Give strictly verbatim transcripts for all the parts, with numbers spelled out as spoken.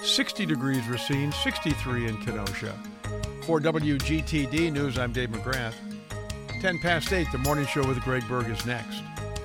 sixty degrees Racine, sixty-three in Kenosha. For W G T D News, I'm Dave McGrath. ten past eight, the morning show with Greg Berg is next.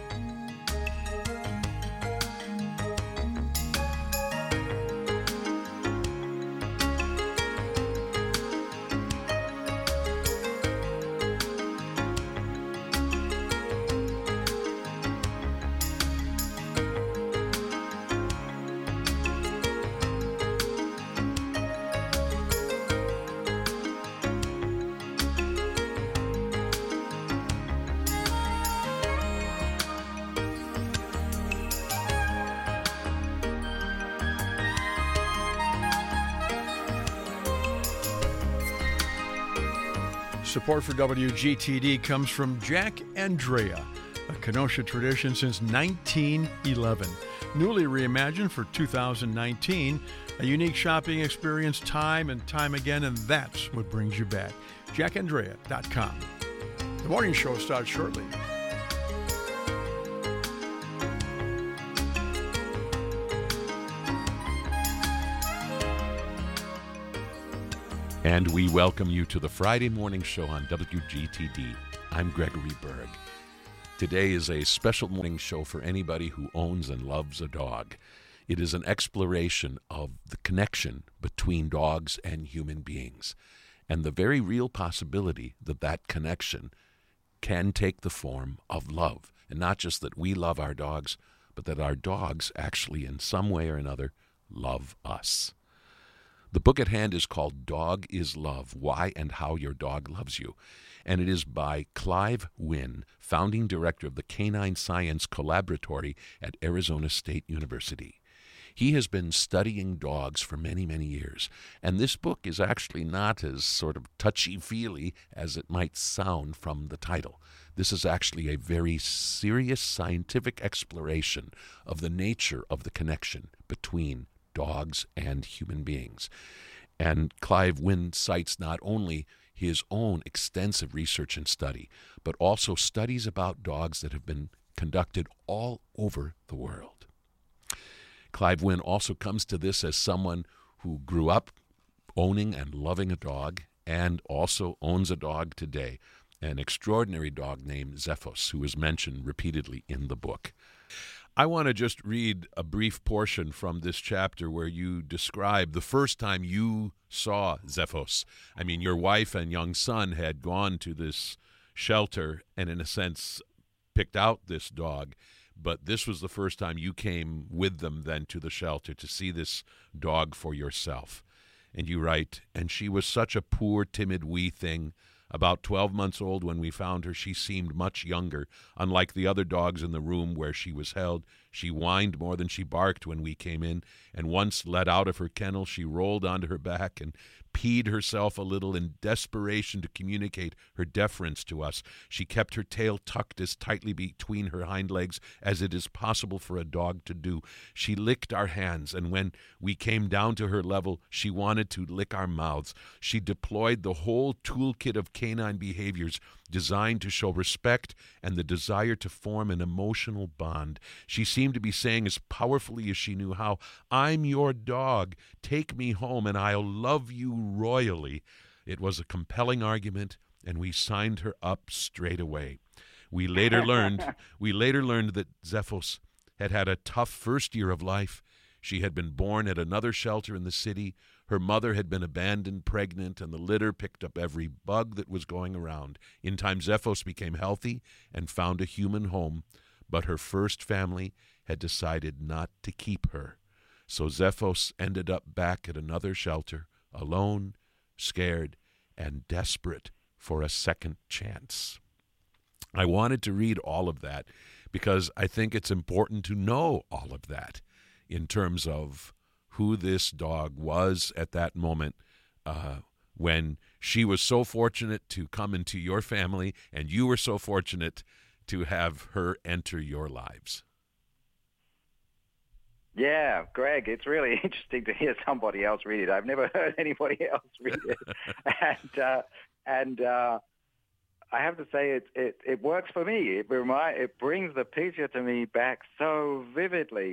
Support for W G T D comes from Jack Andrea, a Kenosha tradition since nineteen eleven. Newly reimagined for two thousand nineteen, a unique shopping experience time and time again, and that's what brings you back. jack andrea dot com. The morning show starts shortly. And we welcome you to the Friday morning show on W G T D. I'm Gregory Berg. Today is a special morning show for anybody who owns and loves a dog. It is an exploration of the connection between dogs and human beings, and the very real possibility that that connection can take the form of love. And not just that we love our dogs, but that our dogs actually in some way or another love us. The book at hand is called Dog is Love, Why and How Your Dog Loves You, and it is by Clive Wynne, founding director of the Canine Science Collaboratory at Arizona State University. He has been studying dogs for many, many years, and this book is actually not as sort of touchy-feely as it might sound from the title. This is actually a very serious scientific exploration of the nature of the connection between dogs and human beings. And Clive Wynne cites not only his own extensive research and study, but also studies about dogs that have been conducted all over the world. Clive Wynne also comes to this as someone who grew up owning and loving a dog and also owns a dog today, an extraordinary dog named Xephos, who is mentioned repeatedly in the book. I want to just read a brief portion from this chapter where you describe the first time you saw Xephos. I mean, your wife and young son had gone to this shelter and, in a sense, picked out this dog, but this was the first time you came with them then to the shelter to see this dog for yourself. And you write, and she was such a poor, timid wee thing. About twelve months old when we found her, she seemed much younger. Unlike the other dogs in the room where she was held, she whined more than she barked when we came in, and once let out of her kennel, she rolled onto her back and peed herself a little in desperation to communicate her deference to us. She kept her tail tucked as tightly between her hind legs as it is possible for a dog to do. She licked our hands, and when we came down to her level, she wanted to lick our mouths. She deployed the whole toolkit of canine behaviors designed to show respect and the desire to form an emotional bond. She seemed to be saying as powerfully as she knew how, "I'm your dog. Take me home and I'll love you royally." It was a compelling argument, and we signed her up straight away. We later learned, we later learned that Xephos had had a tough first year of life. She had been born at another shelter in the city. Her mother had been abandoned pregnant, and the litter picked up every bug that was going around. In time, Xephos became healthy and found a human home, but her first family had decided not to keep her. So Xephos ended up back at another shelter, alone, scared, and desperate for a second chance. I wanted to read all of that because I think it's important to know all of that in terms of who this dog was at that moment uh, when she was so fortunate to come into your family and you were so fortunate to have her enter your lives. Yeah, Greg, it's really interesting to hear somebody else read it. I've never heard anybody else read it. and uh, and uh, I have to say it, it, it works for me. It, remind, it brings the picture to me back so vividly.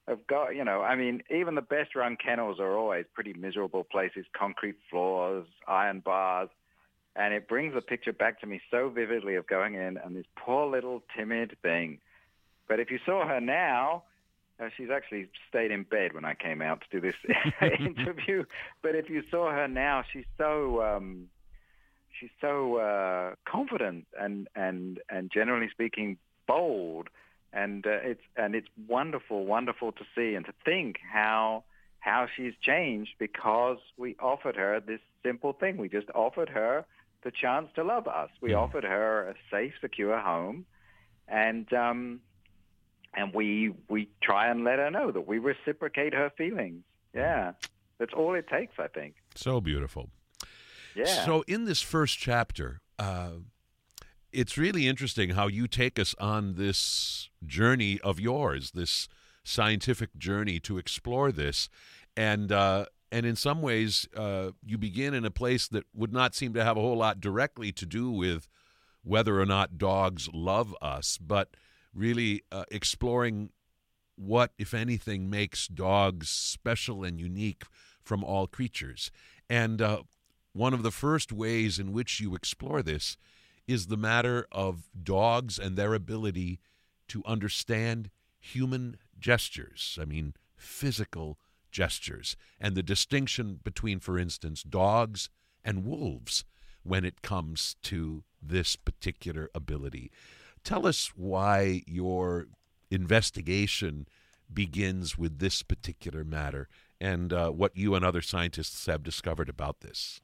have got, you know, I mean, even the best run kennels are always pretty miserable places, concrete floors, iron bars. And it brings the picture back to me so vividly of going in and this poor little timid thing. But if you saw her now, uh, she's actually stayed in bed when I came out to do this interview. But if you saw her now, she's so um, she's so uh, confident and, and and generally speaking bold. And uh, it's and it's wonderful, wonderful to see and to think how how she's changed because we offered her this simple thing. We just offered her the chance to love us. We Mm. offered her a safe, secure home, and um, and we we try and let her know that we reciprocate her feelings. Yeah, that's all it takes, I think. So beautiful. Yeah. So in this first chapter, uh, it's really interesting how you take us on this journey of yours, this scientific journey to explore this, and uh, and in some ways, uh, you begin in a place that would not seem to have a whole lot directly to do with whether or not dogs love us, but really uh, exploring what, if anything, makes dogs special and unique from all creatures. And uh, one of the first ways in which you explore this is the matter of dogs and their ability to understand human gestures. I mean, physical gestures, and the distinction between, for instance, dogs and wolves when it comes to this particular ability. Tell us why your investigation begins with this particular matter and uh, what you and other scientists have discovered about this.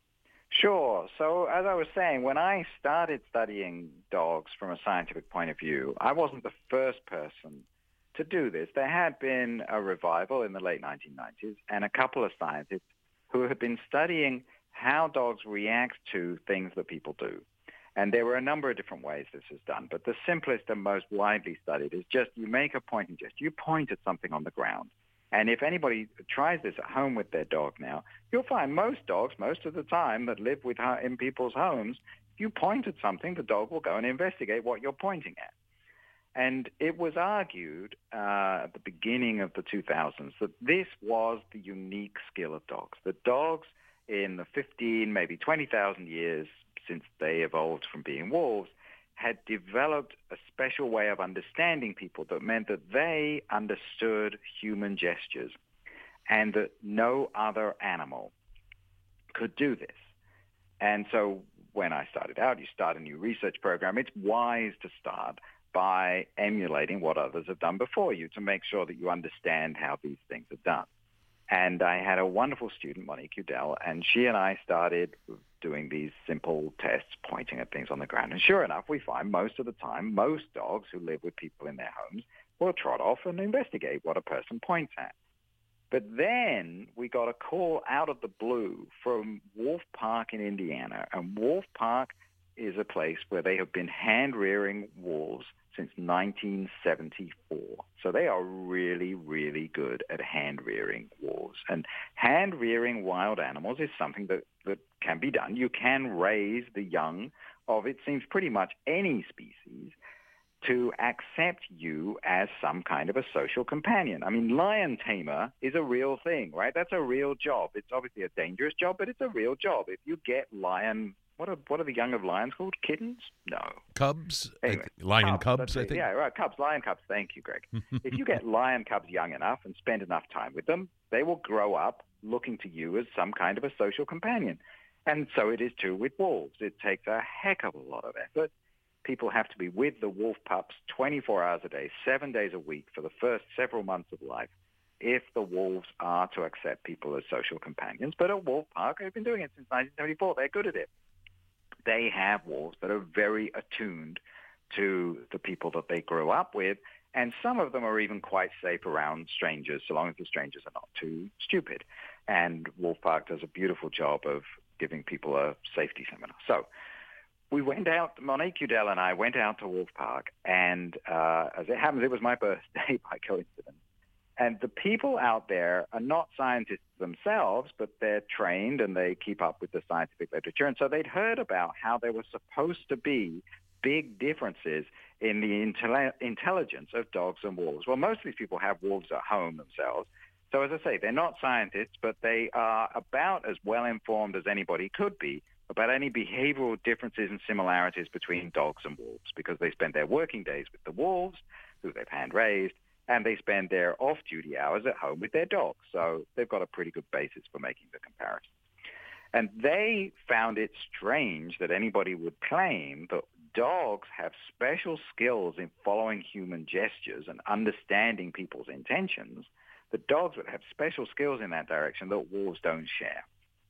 Sure. So as I was saying, when I started studying dogs from a scientific point of view, I wasn't the first person to do this. There had been a revival in the late nineteen nineties and a couple of scientists who had been studying how dogs react to things that people do. And there were a number of different ways this is done, but the simplest and most widely studied is just you make a pointing gesture. You point at something on the ground. And if anybody tries this at home with their dog now, you'll find most dogs, most of the time, that live with in people's homes, if you point at something, the dog will go and investigate what you're pointing at. And it was argued uh, at the beginning of the two thousands that this was the unique skill of dogs, that dogs in the fifteen, maybe twenty thousand years since they evolved from being wolves, had developed a special way of understanding people that meant that they understood human gestures and that no other animal could do this. And so when I started out, you start a new research program, it's wise to start by emulating what others have done before you to make sure that you understand how these things are done. And I had a wonderful student, Monique Udell, and she and I started doing these simple tests, pointing at things on the ground. And sure enough, we find most of the time, most dogs who live with people in their homes will trot off and investigate what a person points at. But then we got a call out of the blue from Wolf Park in Indiana. And Wolf Park is a place where they have been hand-rearing wolves since nineteen seventy-four. So they are really, really good at hand-rearing wolves. And hand-rearing wild animals is something that, that can be done. You can raise the young of, it seems, pretty much any species to accept you as some kind of a social companion. I mean, lion tamer is a real thing, right? That's a real job. It's obviously a dangerous job, but it's a real job. If you get lion... What are what are the young of lions called? Kittens? No. Cubs? Anyway, lion cubs, cubs, I think. Yeah, right. Cubs, lion cubs. Thank you, Greg. If you get lion cubs young enough and spend enough time with them, they will grow up looking to you as some kind of a social companion. And so it is too with wolves. It takes a heck of a lot of effort. People have to be with the wolf pups twenty-four hours a day, seven days a week for the first several months of life if the wolves are to accept people as social companions. But at Wolf Park, they've been doing it since nineteen seventy-four. They're good at it. They have wolves that are very attuned to the people that they grew up with, and some of them are even quite safe around strangers, so long as the strangers are not too stupid. And Wolf Park does a beautiful job of giving people a safety seminar. So we went out, Monique Udell and I went out to Wolf Park, and uh, as it happens, it was my birthday by coincidence. And the people out there are not scientists themselves, but they're trained and they keep up with the scientific literature. And so they'd heard about how there were supposed to be big differences in the intelli- intelligence of dogs and wolves. Well, most of these people have wolves at home themselves. So as I say, they're not scientists, but they are about as well informed as anybody could be about any behavioral differences and similarities between dogs and wolves, because they spend their working days with the wolves, who they've hand-raised, and they spend their off-duty hours at home with their dogs. So they've got a pretty good basis for making the comparison. And they found it strange that anybody would claim that dogs have special skills in following human gestures and understanding people's intentions, that dogs would have special skills in that direction that wolves don't share.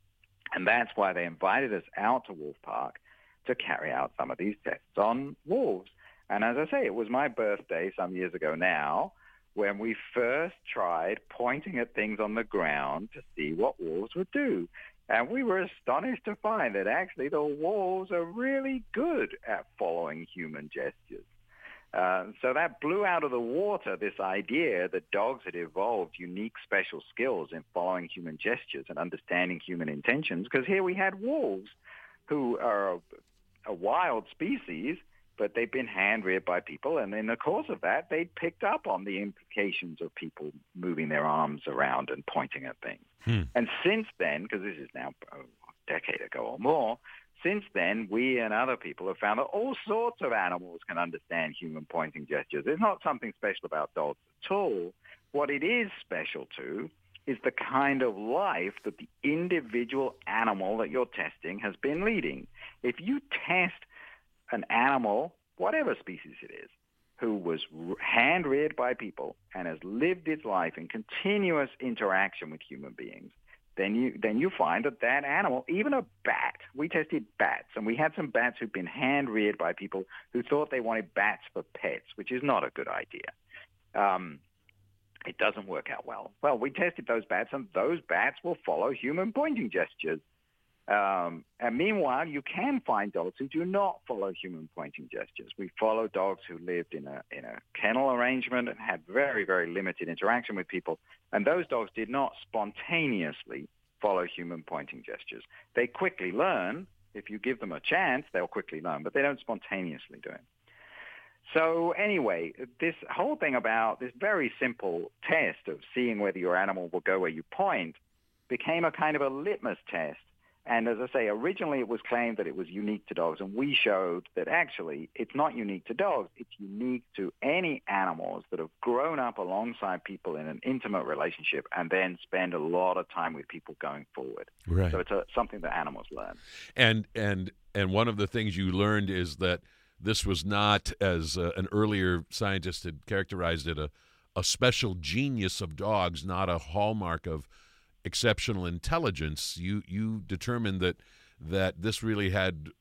And that's why they invited us out to Wolf Park to carry out some of these tests on wolves. And as I say, it was my birthday some years ago now when we first tried pointing at things on the ground to see what wolves would do. And we were astonished to find that actually the wolves are really good at following human gestures. Uh, so that blew out of the water this idea that dogs had evolved unique special skills in following human gestures and understanding human intentions, because here we had wolves who are a, a wild species, but they've been hand-reared by people, and in the course of that, they picked up on the implications of people moving their arms around and pointing at things. Hmm. And since then, because this is now a decade ago or more, since then, we and other people have found that all sorts of animals can understand human pointing gestures. It's not something special about dogs at all. What it is special to is the kind of life that the individual animal that you're testing has been leading. If you test an animal, whatever species it is, who was hand-reared by people and has lived its life in continuous interaction with human beings, then you then you find that that animal, even a bat, we tested bats, and we had some bats who'd been hand-reared by people who thought they wanted bats for pets, which is not a good idea. Um, it doesn't work out well. Well, we tested those bats, and those bats will follow human pointing gestures. Um, and meanwhile, you can find dogs who do not follow human pointing gestures. We follow dogs who lived in a in a kennel arrangement and had very, very limited interaction with people. And those dogs did not spontaneously follow human pointing gestures. They quickly learn. If you give them a chance, they'll quickly learn, but they don't spontaneously do it. So anyway, this whole thing about this very simple test of seeing whether your animal will go where you point became a kind of a litmus test. And as I say, originally it was claimed that it was unique to dogs, and we showed that actually it's not unique to dogs. It's unique to any animals that have grown up alongside people in an intimate relationship and then spend a lot of time with people going forward. Right. So it's a, something that animals learn. And and and one of the things you learned is that this was not, as uh, an earlier scientist had characterized it, a, a special genius of dogs, not a hallmark of exceptional intelligence. You you determined that that this really had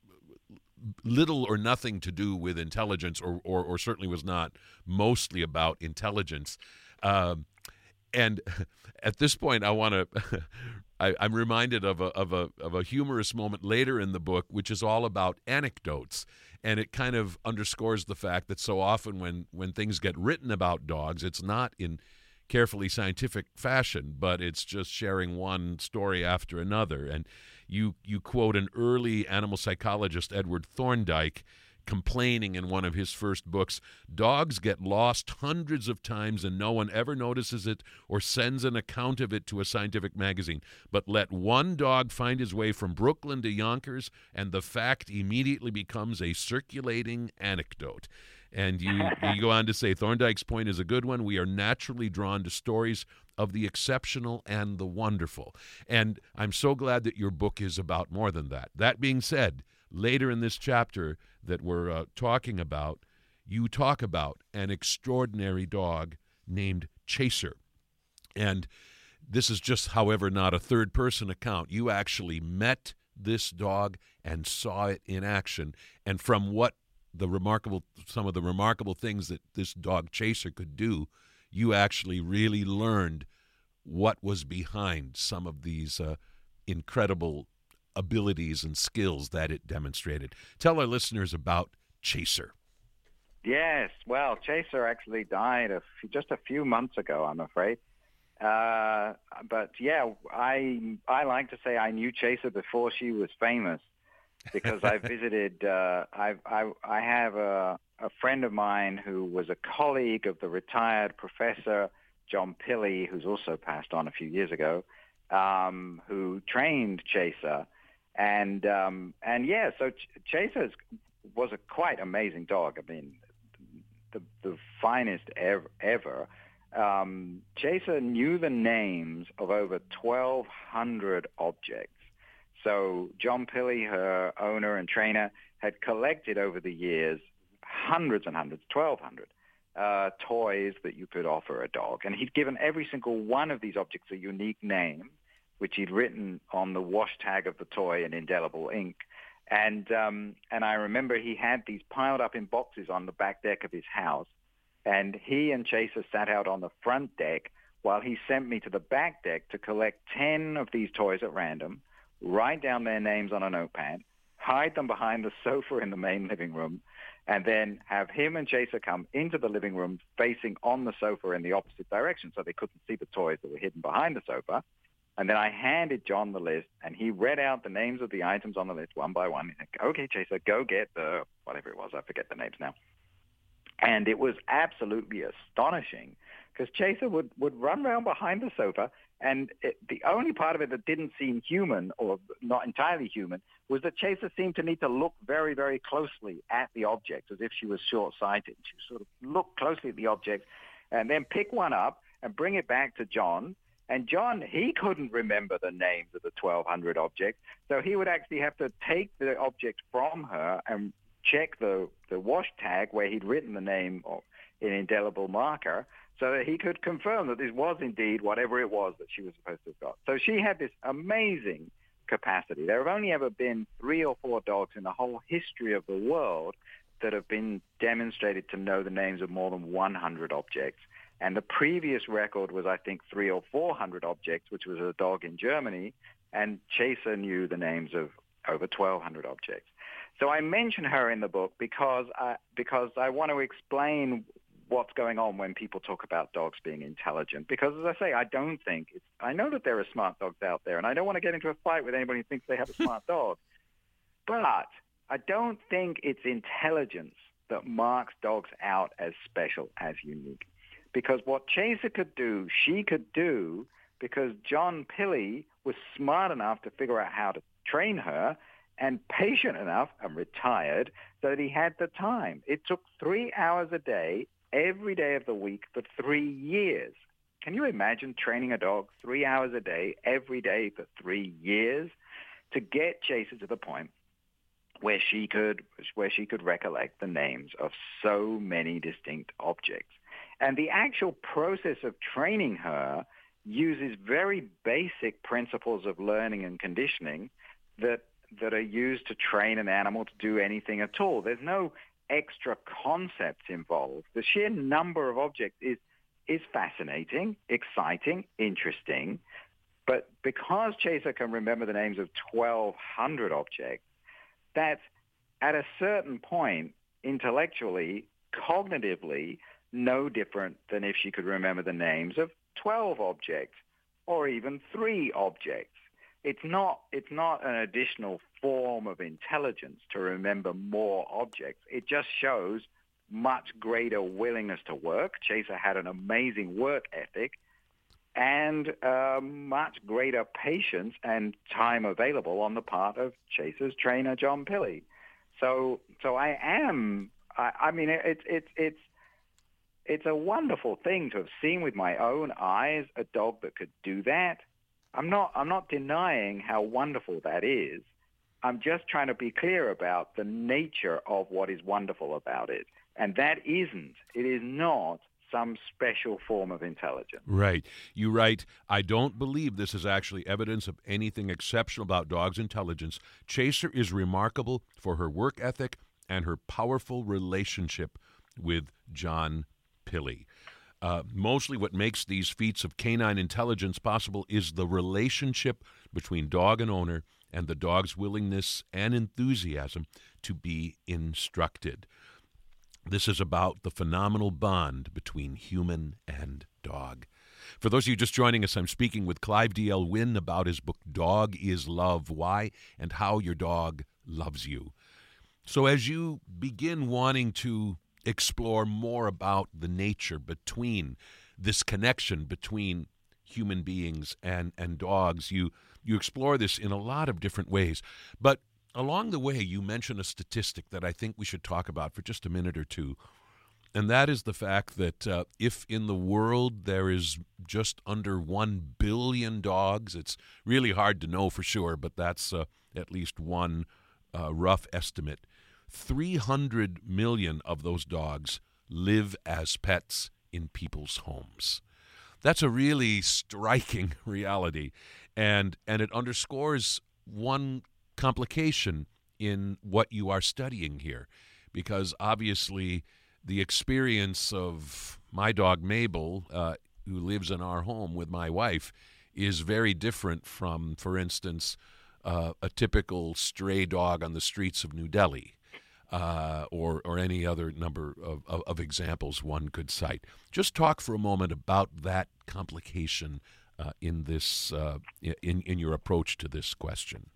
little or nothing to do with intelligence, or or, or certainly was not mostly about intelligence. Um, and at this point, I want to. I'm reminded of a of a of a humorous moment later in the book, which is all about anecdotes, and it kind of underscores the fact that so often when when things get written about dogs, it's not in carefully scientific fashion, but it's just sharing one story after another. And you you quote an early animal psychologist, Edward Thorndike, complaining in one of his first books, "Dogs get lost hundreds of times and no one ever notices it or sends an account of it to a scientific magazine. But let one dog find his way from Brooklyn to Yonkers and the fact immediately becomes a circulating anecdote." And you, you go on to say, Thorndike's point is a good one. We are naturally drawn to stories of the exceptional and the wonderful. And I'm so glad that your book is about more than that. That being said, later in this chapter that we're uh, talking about, you talk about an extraordinary dog named Chaser. And this is just, however, not a third-person account. You actually met this dog and saw it in action. And from what the remarkable, some of the remarkable things that this dog Chaser could do, you actually really learned what was behind some of these uh, incredible abilities and skills that it demonstrated. Tell our listeners about Chaser. Yes, well, Chaser actually died a few, just a few months ago, I'm afraid. Uh, but yeah, I I like to say I knew Chaser before she was famous. because I visited, uh, I, I, I have a, a friend of mine who was a colleague of the retired professor John Pilley, who's also passed on a few years ago, um, who trained Chaser. And, um, and yeah, so Ch- Chaser was a quite amazing dog. I mean, the, the finest ever. ever. Um, Chaser knew the names of over twelve hundred objects. So John Pilley, her owner and trainer, had collected over the years hundreds and hundreds, twelve hundred, uh, toys that you could offer a dog. And he'd given every single one of these objects a unique name, which he'd written on the wash tag of the toy in indelible ink. And, um, and I remember he had these piled up in boxes on the back deck of his house. And he and Chaser sat out on the front deck while he sent me to the back deck to collect ten of these toys at random, write down their names on a notepad, hide them behind the sofa in the main living room, and then have him and Chaser come into the living room facing on the sofa in the opposite direction so they couldn't see the toys that were hidden behind the sofa. And then I handed John the list, and he read out the names of the items on the list one by one. He said, okay, Chaser, go get the, whatever it was, I forget the names now. And it was absolutely astonishing because Chaser would, would run around behind the sofa, and it, the only part of it that didn't seem human or not entirely human was that Chaser seemed to need to look very, very closely at the object as if she was short-sighted. She sort of looked closely at the object and then pick one up and bring it back to John. And John, he couldn't remember the names of the twelve hundred objects, so he would actually have to take the object from her and check the, the wash tag where he'd written the name of, in indelible marker so that he could confirm that this was indeed whatever it was that she was supposed to have got. So she had this amazing capacity. There have only ever been three or four dogs in the whole history of the world that have been demonstrated to know the names of more than one hundred objects. And the previous record was, I think, three or four hundred objects, which was a dog in Germany, and Chaser knew the names of over twelve hundred objects. So I mention her in the book because I, because I want to explain what's going on when people talk about dogs being intelligent. Because, as I say, I don't think it's, I know that there are smart dogs out there, and I don't want to get into a fight with anybody who thinks they have a smart dog. But I don't think it's intelligence that marks dogs out as special, as unique. Because what Chaser could do, she could do because John Pilley was smart enough to figure out how to train her and patient enough and retired so that he had the time. It took three hours a day, every day of the week for three years. Can you imagine training a dog three hours a day, every day for three years to get Chaser to the point where she could, where she could recollect the names of so many distinct objects? And the actual process of training her uses very basic principles of learning and conditioning that that are used to train an animal to do anything at all. There's no extra concepts involved. The sheer number of objects is is fascinating, exciting, interesting, but because Chaser can remember the names of twelve hundred objects, that's at a certain point, intellectually, cognitively, no different than if she could remember the names of twelve objects or even three objects. It's not, it's not an additional form of intelligence to remember more objects. It just shows much greater willingness to work. Chaser had an amazing work ethic and uh, much greater patience and time available on the part of Chaser's trainer, John Pilley. So, so I am, I, I mean, it's, it's, it's, it's a wonderful thing to have seen with my own eyes a dog that could do that. I'm not, I'm not denying how wonderful that is. I'm just trying to be clear about the nature of what is wonderful about it. And that isn't, it is not some special form of intelligence. Right. You write, I don't believe this is actually evidence of anything exceptional about dogs' intelligence. Chaser is remarkable for her work ethic and her powerful relationship with John Pilley. Uh, mostly what makes these feats of canine intelligence possible is the relationship between dog and owner and the dog's willingness and enthusiasm to be instructed. This is about the phenomenal bond between human and dog. For those of you just joining us, I'm speaking with Clive D L. Wynne about his book, Dog is Love, Why and How Your Dog loves you. So as you begin wanting to explore more about the nature between this connection between human beings and, and dogs, you you explore this in a lot of different ways. But along the way, you mention a statistic that I think we should talk about for just a minute or two, and that is the fact that uh, if in the world there is just under one billion dogs, it's really hard to know for sure, but that's uh, at least one uh, rough estimate. three hundred million of those dogs live as pets in people's homes. That's a really striking reality, and and it underscores one complication in what you are studying here, because obviously the experience of my dog Mabel, uh, who lives in our home with my wife, is very different from, for instance, uh, a typical stray dog on the streets of New Delhi. Uh, or or any other number of, of, of examples one could cite. Just talk for a moment about that complication uh, in this uh, in in your approach to this question.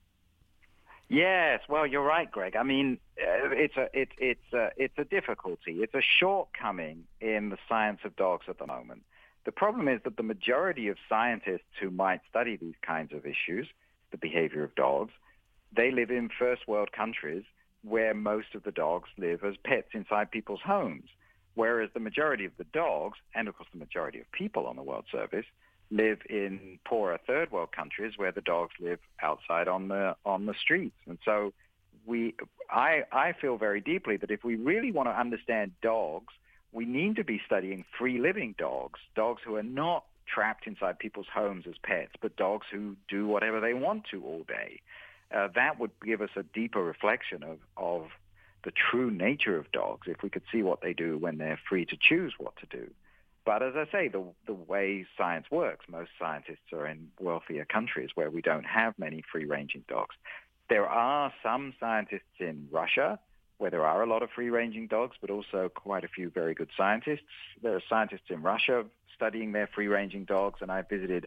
Yes, well, you're right, Greg. I mean, uh, it's a it, it's a, it's a difficulty. It's a shortcoming in the science of dogs at the moment. The problem is that the majority of scientists who might study these kinds of issues, the behavior of dogs, they live in first world countries where most of the dogs live as pets inside people's homes, whereas the majority of the dogs, and of course the majority of people on the World Service, live in poorer third world countries where the dogs live outside on the on the streets. And so we, I, I feel very deeply that if we really want to understand dogs, we need to be studying free-living dogs, dogs who are not trapped inside people's homes as pets, but dogs who do whatever they want to all day. Uh, that would give us a deeper reflection of, of the true nature of dogs if we could see what they do when they're free to choose what to do. But as I say, the, the way science works, most scientists are in wealthier countries where we don't have many free-ranging dogs. There are some scientists in Russia where there are a lot of free-ranging dogs, but also quite a few very good scientists. There are scientists in Russia studying their free-ranging dogs, and I visited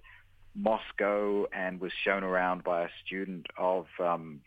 Moscow and was shown around by a student of um,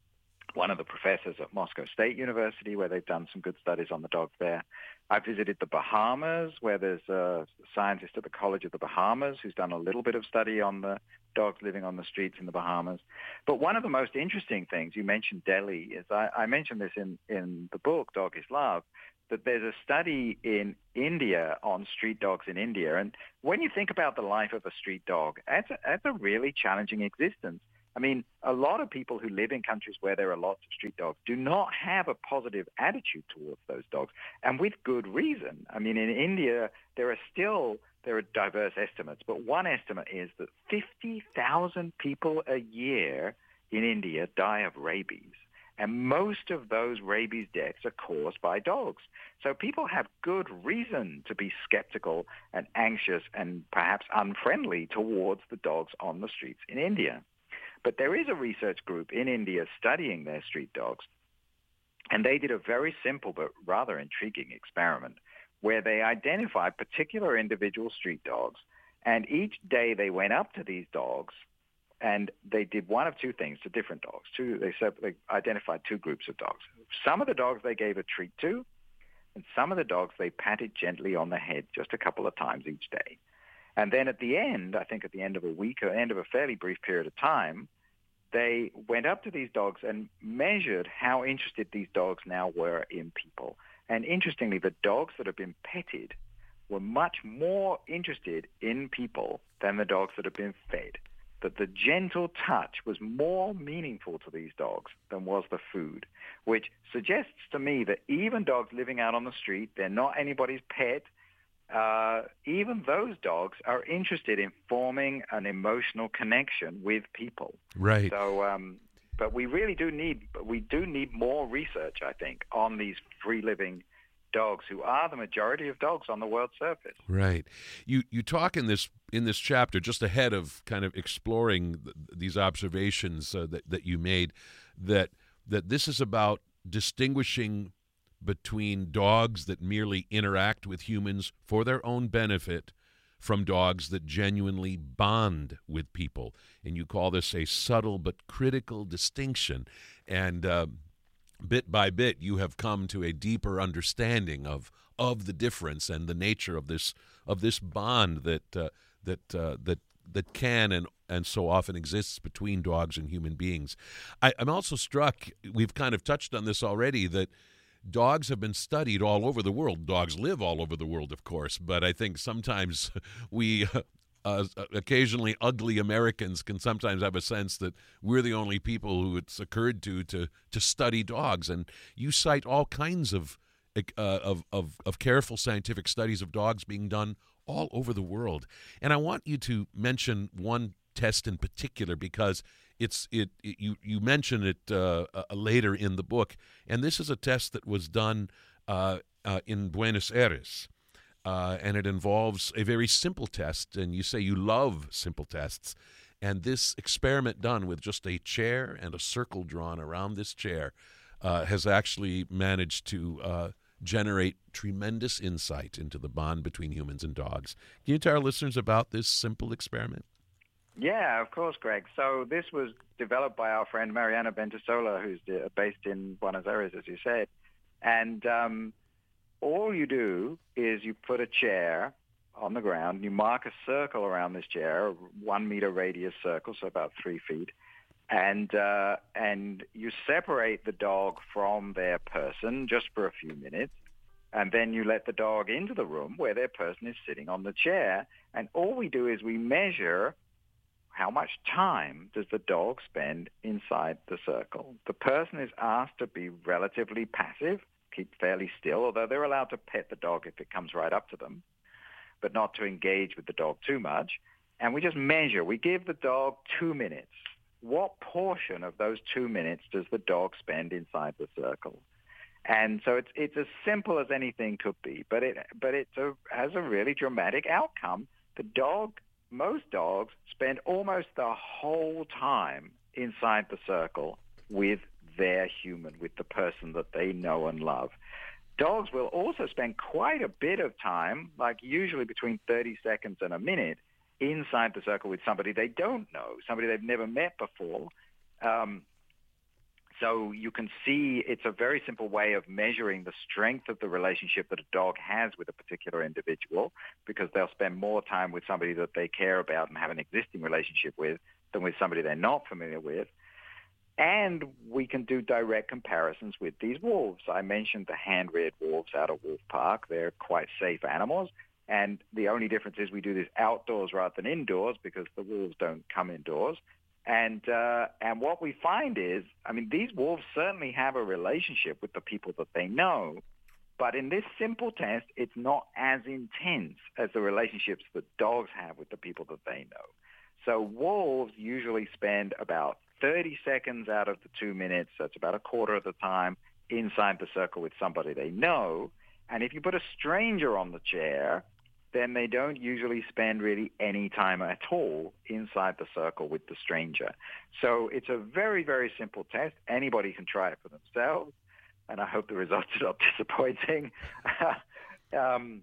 one of the professors at Moscow State University, where they've done some good studies on the dogs there. I visited the Bahamas, where there's a scientist at the College of the Bahamas who's done a little bit of study on the dogs living on the streets in the Bahamas. But one of the most interesting things, you mentioned Delhi, is I, I mentioned this in, in the book, Dog is Love, that there's a study in India on street dogs in India. And when you think about the life of a street dog, that's a, that's a really challenging existence. I mean, a lot of people who live in countries where there are lots of street dogs do not have a positive attitude towards those dogs, and with good reason. I mean, in India, there are still, there are diverse estimates, but one estimate is that fifty thousand people a year in India die of rabies. And most of those rabies deaths are caused by dogs. So people have good reason to be skeptical and anxious and perhaps unfriendly towards the dogs on the streets in India. But there is a research group in India studying their street dogs, and they did a very simple but rather intriguing experiment where they identified particular individual street dogs, and each day they went up to these dogs and they did one of two things to different dogs. Two, they, said, they identified two groups of dogs. Some of the dogs they gave a treat to, and some of the dogs they patted gently on the head just a couple of times each day. And then at the end, I think at the end of a week or end of a fairly brief period of time, they went up to these dogs and measured how interested these dogs now were in people. And interestingly, the dogs that have been petted were much more interested in people than the dogs that have been fed. That the gentle touch was more meaningful to these dogs than was the food, which suggests to me that even dogs living out on the street, they're not anybody's pet, uh, even those dogs are interested in forming an emotional connection with people. Right. So, um, but we really do need, we do need more research, I think, on these free-living dogs who are the majority of dogs on the world surface. Right. You you talk in this in this chapter, just ahead of kind of exploring th- these observations uh, that that you made, that that this is about distinguishing between dogs that merely interact with humans for their own benefit from dogs that genuinely bond with people. And you call this a subtle but critical distinction. And uh, bit by bit, you have come to a deeper understanding of of the difference and the nature of this of this bond that uh, that uh, that that can and and so often exists between dogs and human beings. I, I'm also struck, we've kind of touched on this already, that dogs have been studied all over the world. Dogs live all over the world, of course, but I think sometimes we, uh, occasionally ugly Americans, can sometimes have a sense that we're the only people who it's occurred to to, to study dogs. And you cite all kinds of, uh, of, of, of careful scientific studies of dogs being done all over the world. And I want you to mention one test in particular, because it's it, it you you mention it uh, uh, later in the book, and this is a test that was done uh, uh, in Buenos Aires, uh, and it involves a very simple test. And you say you love simple tests, and this experiment done with just a chair and a circle drawn around this chair uh, has actually managed to uh, generate tremendous insight into the bond between humans and dogs. Can you tell our listeners about this simple experiment? Yeah, of course, Greg. So this was developed by our friend Mariana Bentisola, who's based in Buenos Aires, as you said. And um, all you do is you put a chair on the ground, you mark a circle around this chair, a one meter radius circle, so about three feet, and uh, and you separate the dog from their person just for a few minutes, and then you let the dog into the room where their person is sitting on the chair, and all we do is we measure how much time does the dog spend inside the circle. The person is asked to be relatively passive, keep fairly still, although they're allowed to pet the dog if it comes right up to them, but not to engage with the dog too much. And we just measure. We give the dog two minutes. What portion of those two minutes does the dog spend inside the circle? And so it's it's as simple as anything could be, but it but it has a really dramatic outcome. The dog Most dogs spend almost the whole time inside the circle with their human, with the person that they know and love. Dogs will also spend quite a bit of time, like usually between thirty seconds and a minute, inside the circle with somebody they don't know, somebody they've never met before. Um, so you can see it's a very simple way of measuring the strength of the relationship that a dog has with a particular individual, because they'll spend more time with somebody that they care about and have an existing relationship with than with somebody they're not familiar with. And we can do direct comparisons with these wolves. I mentioned the hand-reared wolves out of Wolf Park. They're quite safe animals. And the only difference is we do this outdoors rather than indoors, because the wolves don't come indoors. And uh, and what we find is, I mean, these wolves certainly have a relationship with the people that they know, but in this simple test, it's not as intense as the relationships that dogs have with the people that they know. So wolves usually spend about thirty seconds out of the two minutes, that's about a quarter of the time, inside the circle with somebody they know. And if you put a stranger on the chair, then they don't usually spend really any time at all inside the circle with the stranger. So it's a very, very simple test. Anybody can try it for themselves, and I hope the results are not disappointing. um,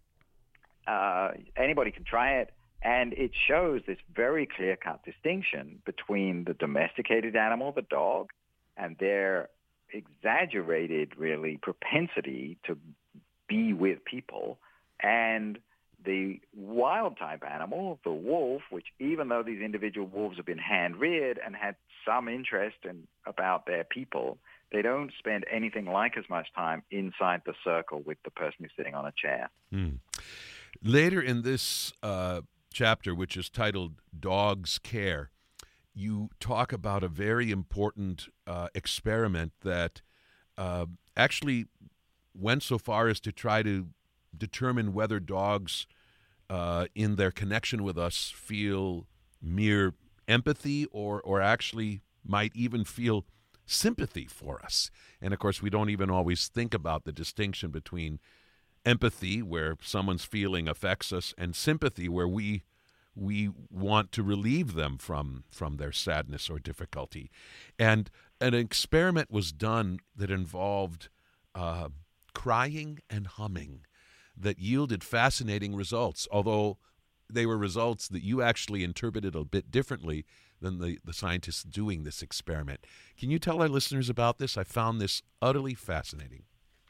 uh, anybody can try it, and it shows this very clear-cut distinction between the domesticated animal, the dog, and their exaggerated, really, propensity to be with people, and the wild-type animal, the wolf, which even though these individual wolves have been hand-reared and had some interest in about their people, they don't spend anything like as much time inside the circle with the person who's sitting on a chair. Mm. Later in this uh, chapter, which is titled Dogs Care, you talk about a very important uh, experiment that uh, actually went so far as to try to determine whether dogs uh, in their connection with us feel mere empathy or or actually might even feel sympathy for us. And of course, we don't even always think about the distinction between empathy, where someone's feeling affects us, and sympathy, where we we want to relieve them from from their sadness or difficulty. And an experiment was done that involved uh, crying and humming that yielded fascinating results, although they were results that you actually interpreted a bit differently than the, the scientists doing this experiment. Can you tell our listeners about this? I found this utterly fascinating.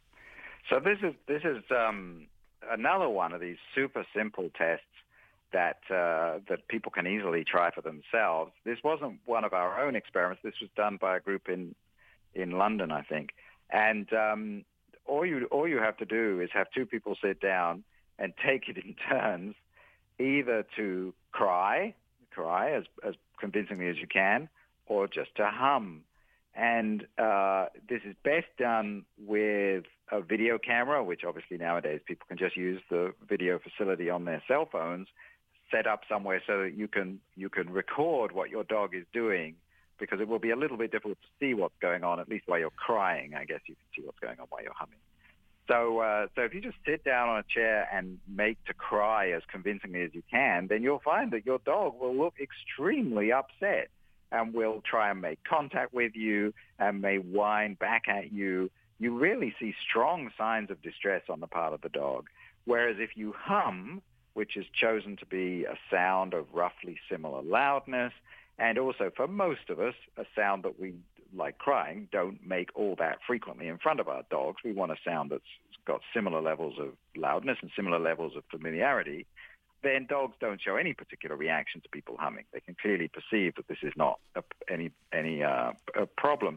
So this is this is um, another one of these super simple tests that uh, that people can easily try for themselves. This wasn't one of our own experiments. This was done by a group in in London, I think. And um, all you all you have to do is have two people sit down and take it in turns, either to cry, cry as as convincingly as you can, or just to hum. And uh, this is best done with a video camera, which obviously nowadays people can just use the video facility on their cell phones, set up somewhere so that you can you can record what your dog is doing, because it will be a little bit difficult to see what's going on, at least while you're crying. I guess you can see what's going on while you're humming. So uh, so if you just sit down on a chair and make to cry as convincingly as you can, then you'll find that your dog will look extremely upset and will try and make contact with you and may whine back at you. You really see strong signs of distress on the part of the dog. Whereas if you hum, which is chosen to be a sound of roughly similar loudness, and also for most of us, a sound that we, like crying, don't make all that frequently in front of our dogs. We want a sound that's got similar levels of loudness and similar levels of familiarity. Then dogs don't show any particular reaction to people humming. They can clearly perceive that this is not a, any any uh, a problem.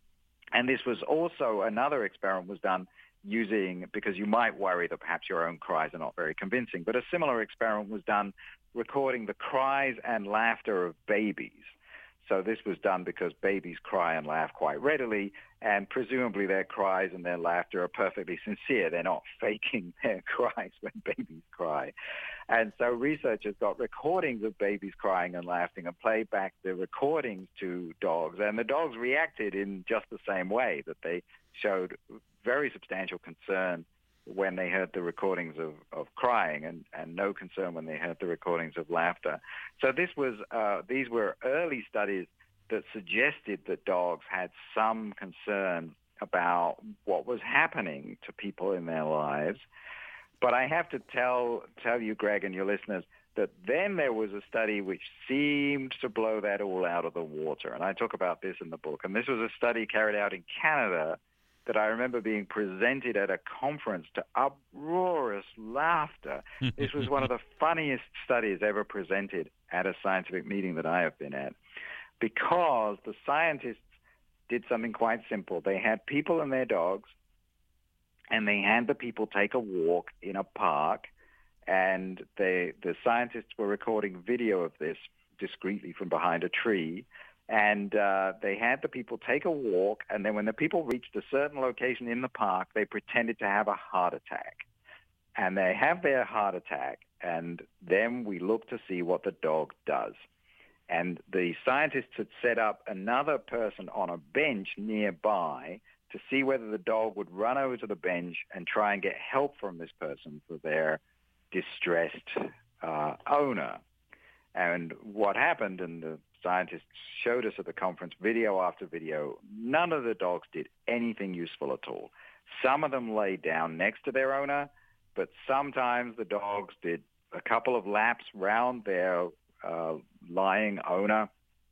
And this was also another experiment was done using, because you might worry that perhaps your own cries are not very convincing, but a similar experiment was done recording the cries and laughter of babies. So this was done because babies cry and laugh quite readily, and presumably their cries and their laughter are perfectly sincere. They're not faking their cries when babies cry. And so researchers got recordings of babies crying and laughing and played back the recordings to dogs, and the dogs reacted in just the same way, that they showed very substantial concern when they heard the recordings of, of crying, and, and no concern when they heard the recordings of laughter. So this was uh, these were early studies that suggested that dogs had some concern about what was happening to people in their lives. But I have to tell tell you, Greg, and your listeners, that then there was a study which seemed to blow that all out of the water. And I talk about this in the book. And this was a study carried out in Canada that I remember being presented at a conference to uproarious laughter. This was one of the funniest studies ever presented at a scientific meeting that I have been at, because the scientists did something quite simple. They had people and their dogs, and they had the people take a walk in a park, and they, the scientists were recording video of this discreetly from behind a tree. And uh, they had the people take a walk, and then when the people reached a certain location in the park, they pretended to have a heart attack. And they have their heart attack, and then we look to see what the dog does. And the scientists had set up another person on a bench nearby to see whether the dog would run over to the bench and try and get help from this person for their distressed uh, owner. And what happened, and the scientists showed us at the conference video after video, none of the dogs did anything useful at all. Some of them lay down next to their owner, but sometimes the dogs did a couple of laps round their uh, lying owner,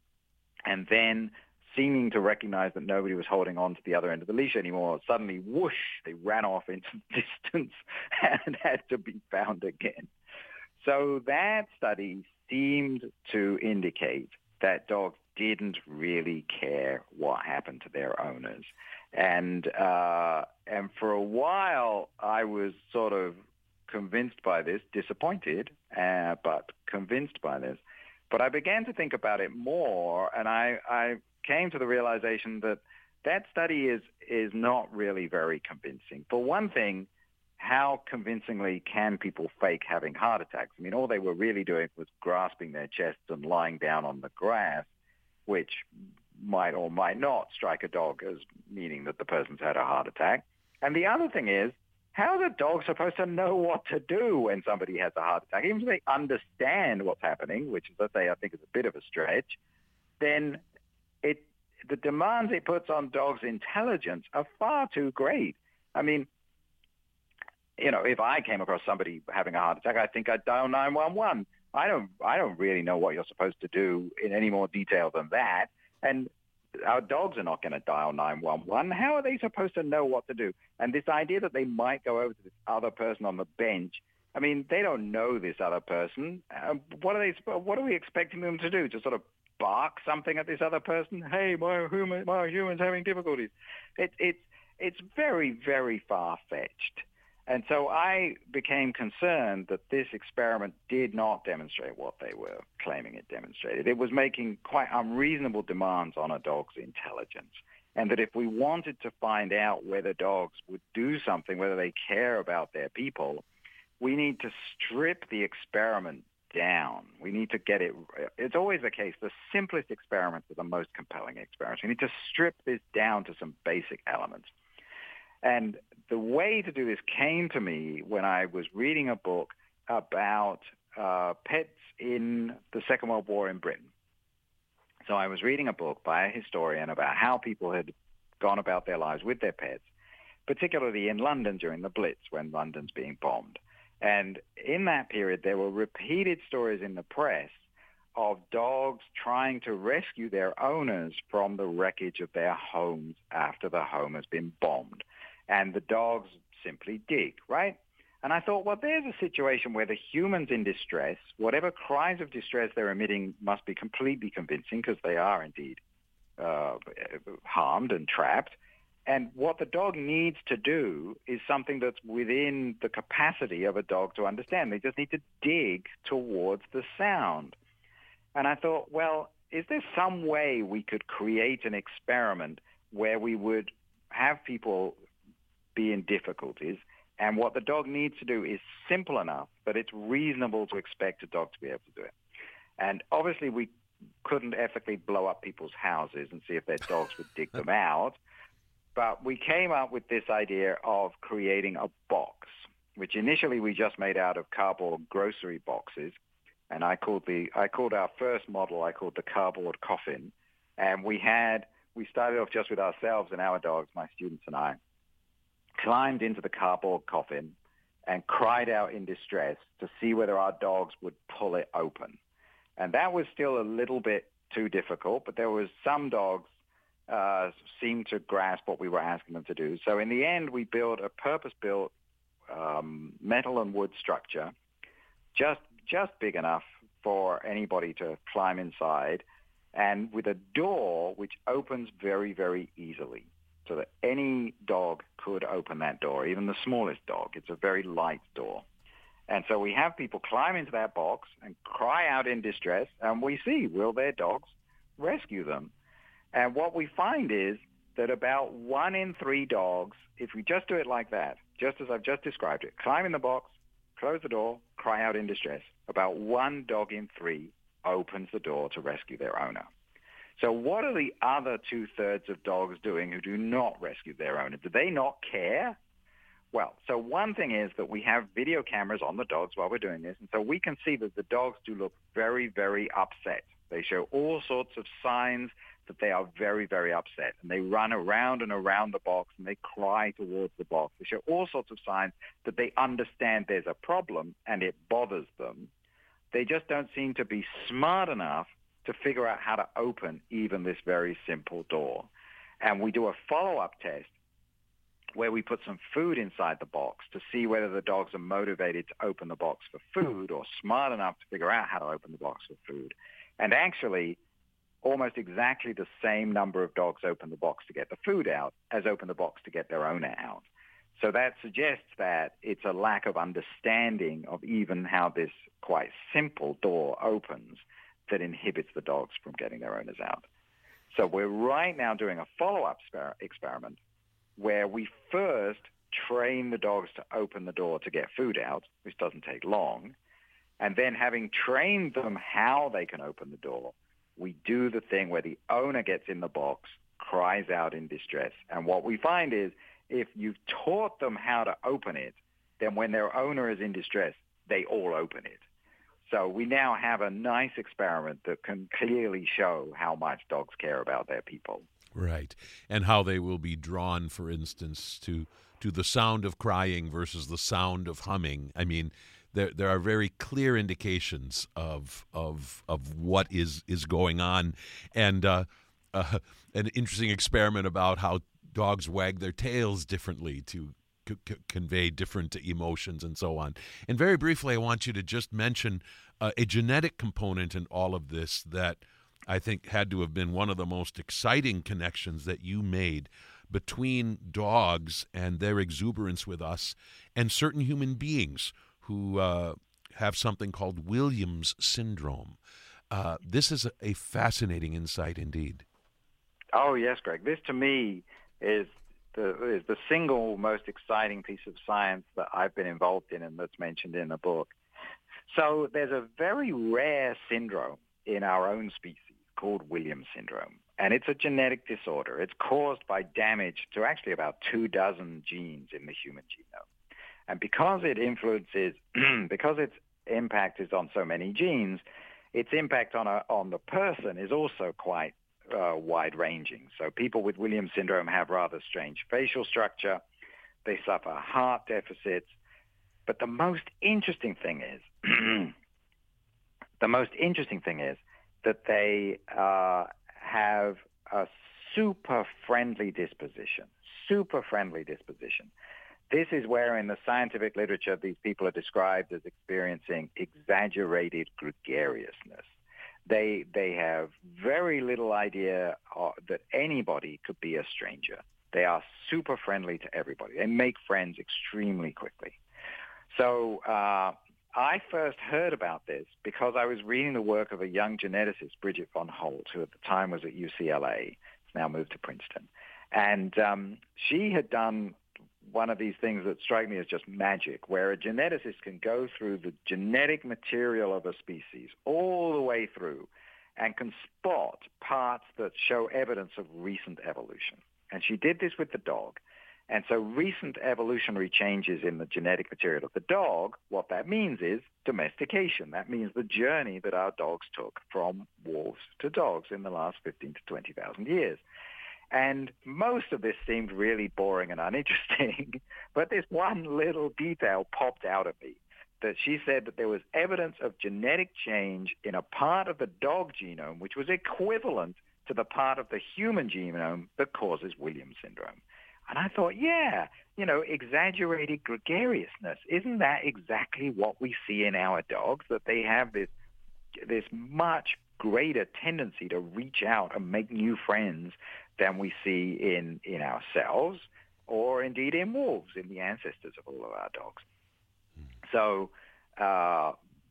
and then, seeming to recognize that nobody was holding on to the other end of the leash anymore, suddenly, whoosh, they ran off into the distance and had to be found again. So that study seemed to indicate that dogs didn't really care what happened to their owners. And uh, and for a while, I was sort of convinced by this, disappointed, uh, but convinced by this. But I began to think about it more, and I, I came to the realization that that study is is not really very convincing. For one thing, how convincingly can people fake having heart attacks? I mean, all they were really doing was grasping their chests and lying down on the grass, which might or might not strike a dog as meaning that the person's had a heart attack. And the other thing is, how are the dogs supposed to know what to do when somebody has a heart attack? Even if they understand what's happening, which, let's say, I think is a bit of a stretch, then it the demands it puts on dogs' intelligence are far too great. I mean, you know, if I came across somebody having a heart attack, I think I'd dial nine one one. I don't, I don't really know what you're supposed to do in any more detail than that. And our dogs are not going to dial nine one one. How are they supposed to know what to do? And this idea that they might go over to this other person on the bench, I mean, they don't know this other person. Uh, what are they? What are we expecting them to do? To sort of bark something at this other person? Hey, my human, my human's having difficulties. It, it's it's very, very far-fetched. And so I became concerned that this experiment did not demonstrate what they were claiming it demonstrated. It was making quite unreasonable demands on a dog's intelligence. And that if we wanted to find out whether dogs would do something, whether they care about their people, we need to strip the experiment down. We need to get it. It's always the case. The simplest experiments are the most compelling experiments. We need to strip this down to some basic elements. And the way to do this came to me when I was reading a book about uh, pets in the Second World War in Britain. So I was reading a book by a historian about how people had gone about their lives with their pets, particularly in London during the Blitz when London's being bombed. And in that period, there were repeated stories in the press of dogs trying to rescue their owners from the wreckage of their homes after the home has been bombed. And the dogs simply dig, right? And I thought, well, there's a situation where the humans in distress, whatever cries of distress they're emitting must be completely convincing because they are indeed uh, harmed and trapped. And what the dog needs to do is something that's within the capacity of a dog to understand. They just need to dig towards the sound. And I thought, well, is there some way we could create an experiment where we would have people be in difficulties, and what the dog needs to do is simple enough that it's reasonable to expect a dog to be able to do it. And obviously we couldn't ethically blow up people's houses and see if their dogs would dig them out, but we came up with this idea of creating a box, which initially we just made out of cardboard grocery boxes, and I called the I called our first model, I called the cardboard coffin, and we had we started off just with ourselves and our dogs, my students and I, climbed into the cardboard coffin and cried out in distress to see whether our dogs would pull it open. And that was still a little bit too difficult, but there was some dogs uh, seemed to grasp what we were asking them to do. So in the end, we built a purpose-built um, metal and wood structure, just just big enough for anybody to climb inside, and with a door which opens very, very easily, so that any dog could open that door, even the smallest dog. It's a very light door. And so we have people climb into that box and cry out in distress, and we see, will their dogs rescue them? And what we find is that about one in three dogs, if we just do it like that, just as I've just described it, climb in the box, close the door, cry out in distress, about one dog in three opens the door to rescue their owner. So what are the other two-thirds of dogs doing who do not rescue their owner? Do they not care? Well, so one thing is that we have video cameras on the dogs while we're doing this, and so we can see that the dogs do look very, very upset. They show all sorts of signs that they are very, very upset, and they run around and around the box, and they cry towards the box. They show all sorts of signs that they understand there's a problem, and it bothers them. They just don't seem to be smart enough to figure out how to open even this very simple door. And we do a follow-up test where we put some food inside the box to see whether the dogs are motivated to open the box for food or smart enough to figure out how to open the box for food. And actually, almost exactly the same number of dogs open the box to get the food out as open the box to get their owner out. So that suggests that it's a lack of understanding of even how this quite simple door opens that inhibits the dogs from getting their owners out. So we're right now doing a follow-up sper- experiment where we first train the dogs to open the door to get food out, which doesn't take long, and then having trained them how they can open the door, we do the thing where the owner gets in the box, cries out in distress. And what we find is if you've taught them how to open it, then when their owner is in distress, they all open it. So we now have a nice experiment that can clearly show how much dogs care about their people. Right. And how they will be drawn, for instance, to to the sound of crying versus the sound of humming. I mean, there there are very clear indications of of of what is is going on, and uh, uh, an interesting experiment about how dogs wag their tails differently to c- c- convey different emotions and so on. And very briefly, I want you to just mention uh, a genetic component in all of this that I think had to have been one of the most exciting connections that you made between dogs and their exuberance with us and certain human beings who uh, have something called Williams syndrome. Uh, this is a, a fascinating insight indeed. Oh, yes, Greg. This, to me, is the, is the single most exciting piece of science that I've been involved in and that's mentioned in the book. So there's a very rare syndrome in our own species called Williams syndrome, and it's a genetic disorder. It's caused by damage to actually about two dozen genes in the human genome. And because it influences, because its impact is on so many genes, its impact on a, on the person is also quite uh, wide-ranging. So people with Williams syndrome have rather strange facial structure. They suffer heart deficits. But the most interesting thing is, the most interesting thing is that they uh, have a super friendly disposition, super friendly disposition. This is where in the scientific literature these people are described as experiencing exaggerated gregariousness. They they have very little idea uh, that anybody could be a stranger. They are super friendly to everybody. They make friends extremely quickly. So uh, I first heard about this because I was reading the work of a young geneticist, Bridget von Holt, who at the time was at U C L A, has now moved to Princeton. And um, she had done one of these things that strike me as just magic, where a geneticist can go through the genetic material of a species all the way through and can spot parts that show evidence of recent evolution. And she did this with the dog. And so recent evolutionary changes in the genetic material of the dog, what that means is domestication. That means the journey that our dogs took from wolves to dogs in the last fifteen to twenty thousand years. And most of this seemed really boring and uninteresting, but this one little detail popped out at me, that she said that there was evidence of genetic change in a part of the dog genome which was equivalent to the part of the human genome that causes Williams syndrome. And I thought, yeah, you know, exaggerated gregariousness. Isn't that exactly what we see in our dogs, that they have this this much greater tendency to reach out and make new friends than we see in, in ourselves or indeed in wolves, in the ancestors of all of our dogs. Mm. So uh,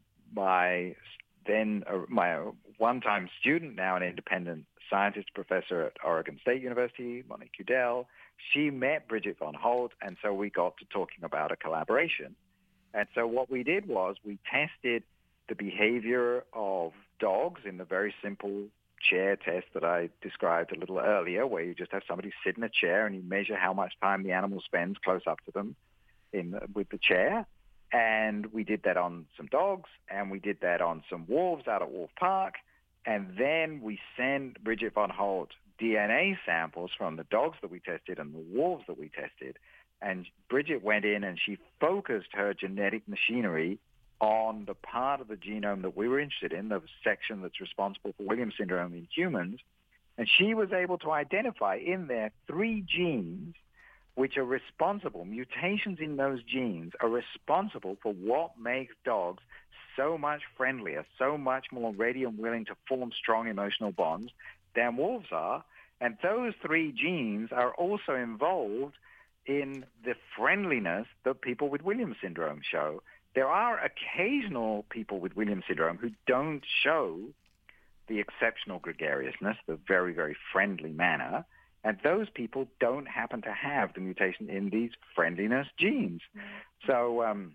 my then uh, my one-time student, now an independent scientist professor at Oregon State University, Monique Udell, she met Bridget von Holt, and so we got to talking about a collaboration. And so what we did was we tested the behavior of dogs in the very simple chair test that I described a little earlier, where you just have somebody sit in a chair and you measure how much time the animal spends close up to them in the, with the chair. And we did that on some dogs, and we did that on some wolves out at Wolf Park. And then we sent Bridget von Holt D N A samples from the dogs that we tested and the wolves that we tested. And Bridget went in and she focused her genetic machinery on the part of the genome that we were interested in, the section that's responsible for Williams syndrome in humans. And she was able to identify in there three genes which are responsible, mutations in those genes are responsible for what makes dogs so much friendlier, so much more ready and willing to form strong emotional bonds than wolves are. And those three genes are also involved in the friendliness that people with Williams syndrome show. There are occasional people with Williams syndrome who don't show the exceptional gregariousness, the very, very friendly manner, and those people don't happen to have the mutation in these friendliness genes. So um,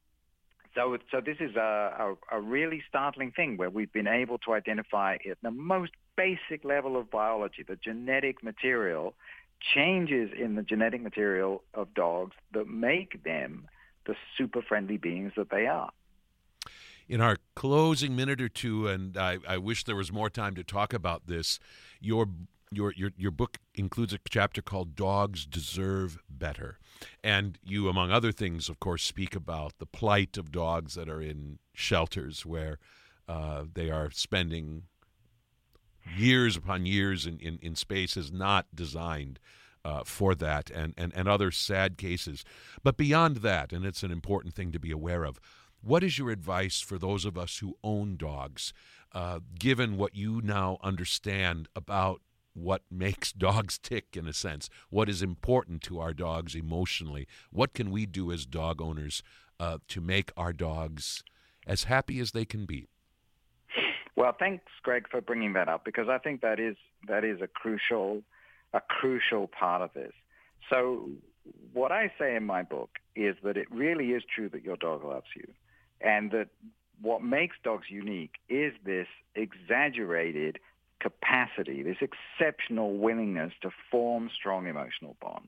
so, so this is a, a, a really startling thing where we've been able to identify at the most basic level of biology, the genetic material, changes in the genetic material of dogs that make them the super friendly beings that they are. In our closing minute or two, and I, I wish there was more time to talk about this, your your, your your book includes a chapter called Dogs Deserve Better. And you, among other things, of course, speak about the plight of dogs that are in shelters where uh, they are spending years upon years in, in, in spaces not designed uh, for that, and, and, and other sad cases. But beyond that, and it's an important thing to be aware of, what is your advice for those of us who own dogs, uh, given what you now understand about what makes dogs tick, in a sense? What is important to our dogs emotionally? What can we do as dog owners uh, to make our dogs as happy as they can be? Well, thanks, Greg, for bringing that up, because I think that is that is a crucial a crucial part of this. So what I say in my book is that it really is true that your dog loves you, and that what makes dogs unique is this exaggerated capacity, this exceptional willingness to form strong emotional bonds.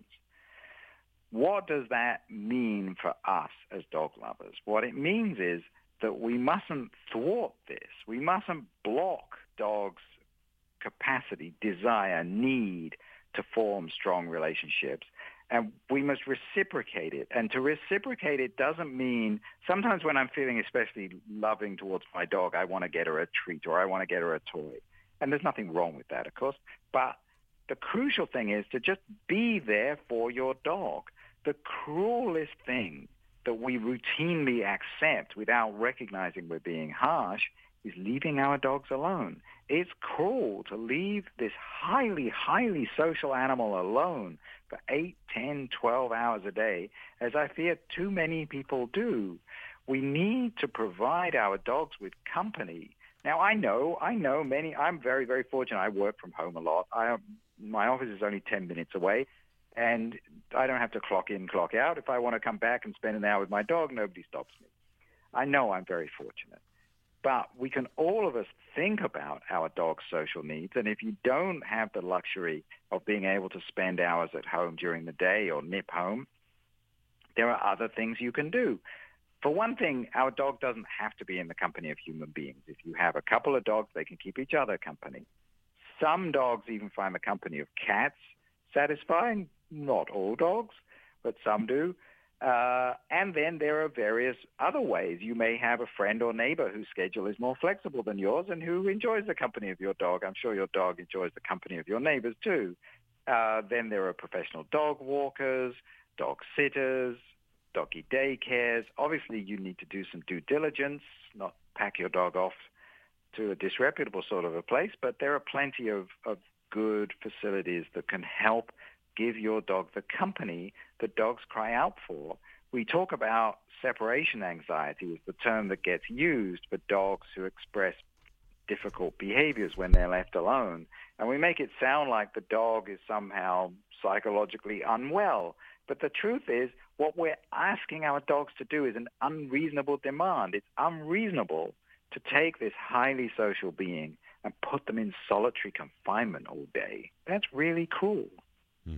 What does that mean for us as dog lovers? What it means is that we mustn't thwart this. We mustn't block dogs' capacity, desire, need to form strong relationships. And we must reciprocate it. And to reciprocate it doesn't mean, sometimes when I'm feeling especially loving towards my dog, I want to get her a treat or I want to get her a toy. And there's nothing wrong with that, of course. But the crucial thing is to just be there for your dog. The cruelest thing that we routinely accept without recognizing we're being harsh is leaving our dogs alone. It's cruel to leave this highly, highly social animal alone for eight, ten, twelve hours a day, as I fear too many people do. We need to provide our dogs with company. Now, I know, I know many, I'm very, very fortunate. I work from home a lot. I, my office is only ten minutes away, and I don't have to clock in, clock out. If I want to come back and spend an hour with my dog, nobody stops me. I know I'm very fortunate. But we can all of us think about our dog's social needs, and if you don't have the luxury of being able to spend hours at home during the day or nip home, there are other things you can do. For one thing, our dog doesn't have to be in the company of human beings. If you have a couple of dogs, they can keep each other company. Some dogs even find the company of cats satisfying. Not all dogs, but some do. Uh, and then there are various other ways. You may have a friend or neighbor whose schedule is more flexible than yours and who enjoys the company of your dog. I'm sure your dog enjoys the company of your neighbors too. Uh, then there are professional dog walkers, dog sitters, doggy daycares. Obviously, you need to do some due diligence, not pack your dog off to a disreputable sort of a place, but there are plenty of, of good facilities that can help give your dog the company that dogs cry out for. We talk about separation anxiety as the term that gets used for dogs who express difficult behaviors when they're left alone. And we make it sound like the dog is somehow psychologically unwell. But the truth is, what we're asking our dogs to do is an unreasonable demand. It's unreasonable to take this highly social being and put them in solitary confinement all day. That's really cruel. Hmm.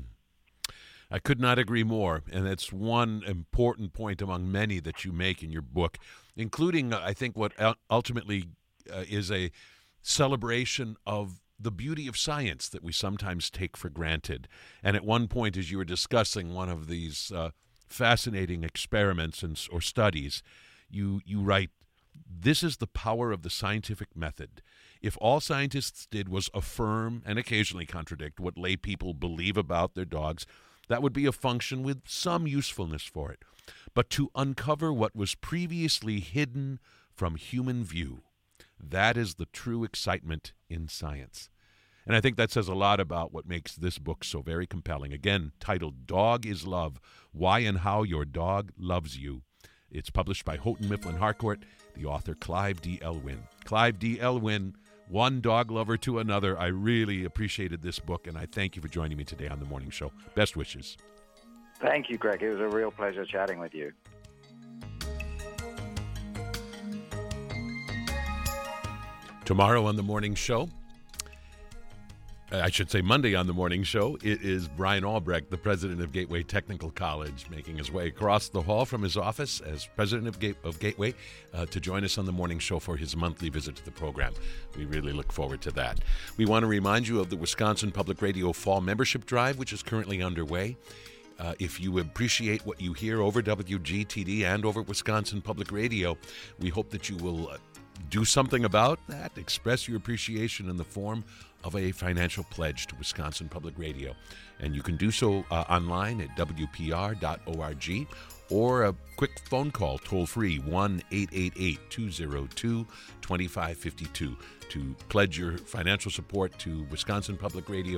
I could not agree more, and that's one important point among many that you make in your book, including, uh, I think, what ultimately uh, is a celebration of the beauty of science that we sometimes take for granted. And at one point, as you were discussing one of these uh, fascinating experiments and, or studies, you, you write, "This is the power of the scientific method. If all scientists did was affirm and occasionally contradict what lay people believe about their dogs, that would be a function with some usefulness for it. But to uncover what was previously hidden from human view, that is the true excitement in science." And I think that says a lot about what makes this book so very compelling. Again, titled Dog is Love, Why and How Your Dog Loves You. It's published by Houghton Mifflin Harcourt, the author Clive D. Elwyn. Clive D. Elwyn, one dog lover to another. I really appreciated this book, and I thank you for joining me today on The Morning Show. Best wishes. Thank you, Greg. It was a real pleasure chatting with you. Tomorrow on The Morning Show, I should say Monday on the morning show, it is Brian Albrecht, the president of Gateway Technical College, making his way across the hall from his office as president of, Gate- of Gateway uh, to join us on the morning show for his monthly visit to the program. We really look forward to that. We want to remind you of the Wisconsin Public Radio Fall Membership Drive, which is currently underway. Uh, if you appreciate what you hear over W G T D and over Wisconsin Public Radio, we hope that you will uh, do something about that. Express your appreciation in the form of a financial pledge to Wisconsin Public Radio. And you can do so uh, online at w p r dot org or a quick phone call, toll-free, one eight eight eight, two zero two, two five five two to pledge your financial support to Wisconsin Public Radio